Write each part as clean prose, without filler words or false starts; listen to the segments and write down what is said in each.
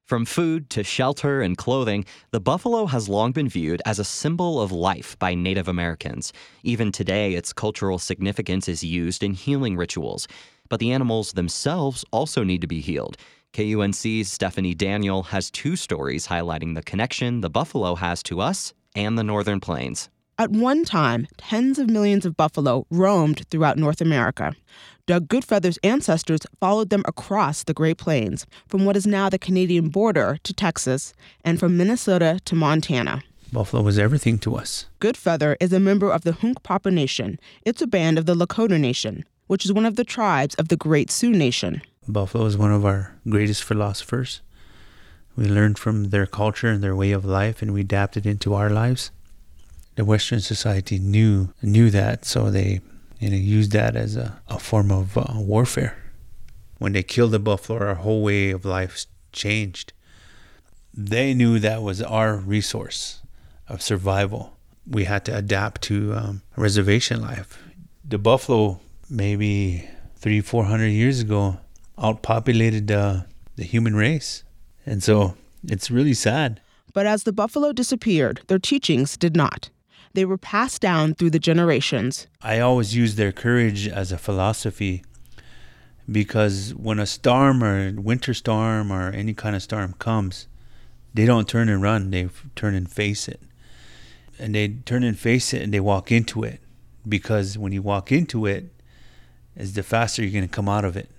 From food to shelter and clothing, the buffalo has long been viewed as a symbol of life by Native Americans. Even today, its cultural significance is used in healing rituals. But the animals themselves also need to be healed. KUNC's Stephanie Daniel has two stories highlighting the connection the buffalo has to us and the Northern Plains. At one time, tens of millions of buffalo roamed throughout North America. Doug Goodfeather's ancestors followed them across the Great Plains, from what is now the Canadian border to Texas, and from Minnesota to Montana. Buffalo was everything to us. Goodfeather is a member of the Hunkpapa Nation. It's a band of the Lakota Nation, which is one of the tribes of the Great Sioux Nation. Buffalo is one of our greatest philosophers. We learned from their culture and their way of life, and we adapted into our lives. The Western society knew that, so they used that as a form of warfare. When they killed the buffalo, our whole way of life changed. They knew that was our resource of survival. We had to adapt to reservation life. The buffalo, maybe 300-400 years ago, outpopulated the human race. And so it's really sad. But as the buffalo disappeared, their teachings did not. They were passed down through the generations. I always use their courage as a philosophy, because when a storm or winter storm or any kind of storm comes, they don't turn and run, they turn and face it. And they turn and face it and they walk into it, because when you walk into it, is the faster you're going to come out of it.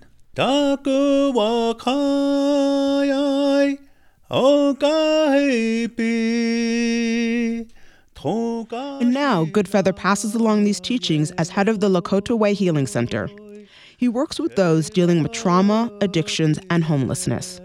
And now, Goodfeather passes along these teachings as head of the Lakota Way Healing Center. He works with those dealing with trauma, addictions, and homelessness.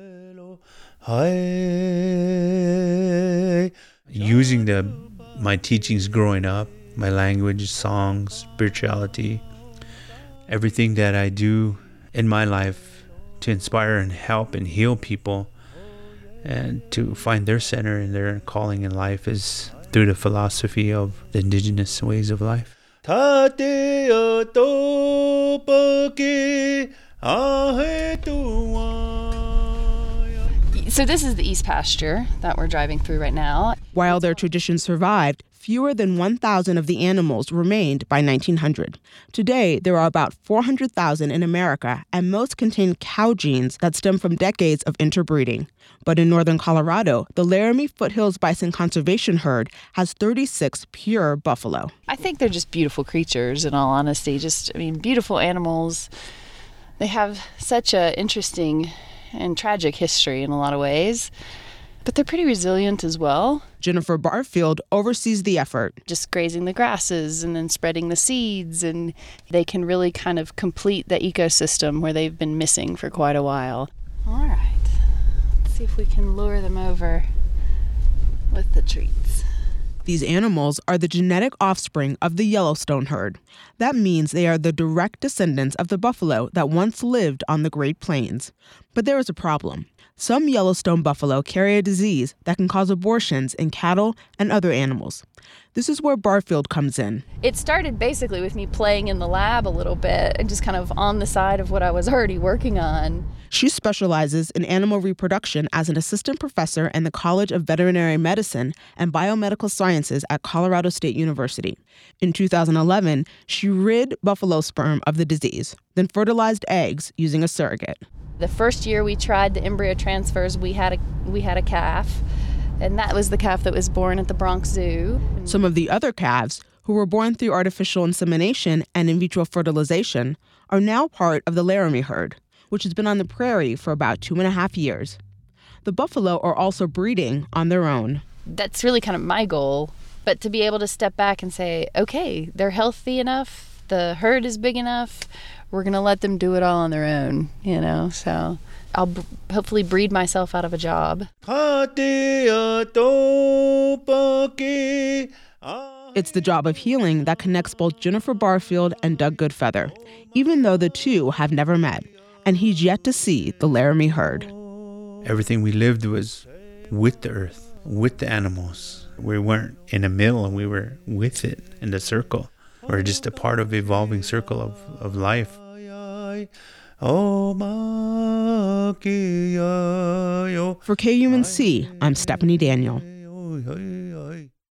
Using my teachings growing up, my language, songs, spirituality, everything that I do in my life to inspire and help and heal people and to find their center and their calling in life is through the philosophy of the indigenous ways of life. So this is the East Pasture that we're driving through right now. While their tradition survived, fewer than 1,000 of the animals remained by 1900. Today, there are about 400,000 in America, and most contain cow genes that stem from decades of interbreeding. But in northern Colorado, the Laramie Foothills Bison Conservation Herd has 36 pure buffalo. I think they're just beautiful creatures, in all honesty. Beautiful animals. They have such an interesting and tragic history in a lot of ways, but they're pretty resilient as well. Jennifer Barfield oversees the effort. Just grazing the grasses and then spreading the seeds, and they can really kind of complete the ecosystem where they've been missing for quite a while. All right, let's see if we can lure them over with the treats. These animals are the genetic offspring of the Yellowstone herd. That means they are the direct descendants of the buffalo that once lived on the Great Plains. But there is a problem. Some Yellowstone buffalo carry a disease that can cause abortions in cattle and other animals. This is where Barfield comes in. It started basically with me playing in the lab a little bit and just kind of on the side of what I was already working on. She specializes in animal reproduction as an assistant professor in the College of Veterinary Medicine and Biomedical Sciences at Colorado State University. In 2011, she rid buffalo sperm of the disease, then fertilized eggs using a surrogate. The first year we tried the embryo transfers, we had a calf, and that was the calf that was born at the Bronx Zoo. Some of the other calves, who were born through artificial insemination and in vitro fertilization, are now part of the Laramie herd, which has been on the prairie for about 2.5 years. The buffalo are also breeding on their own. That's really kind of my goal, but to be able to step back and say, okay, they're healthy enough, the herd is big enough, we're going to let them do it all on their own, so I'll hopefully breed myself out of a job. It's the job of healing that connects both Jennifer Barfield and Doug Goodfeather, even though the two have never met, and he's yet to see the Laramie herd. Everything we lived was with the earth, with the animals. We weren't in a mill, we were with it in the circle. We're just a part of the evolving circle of life. For KUNC, I'm Stephanie Daniel.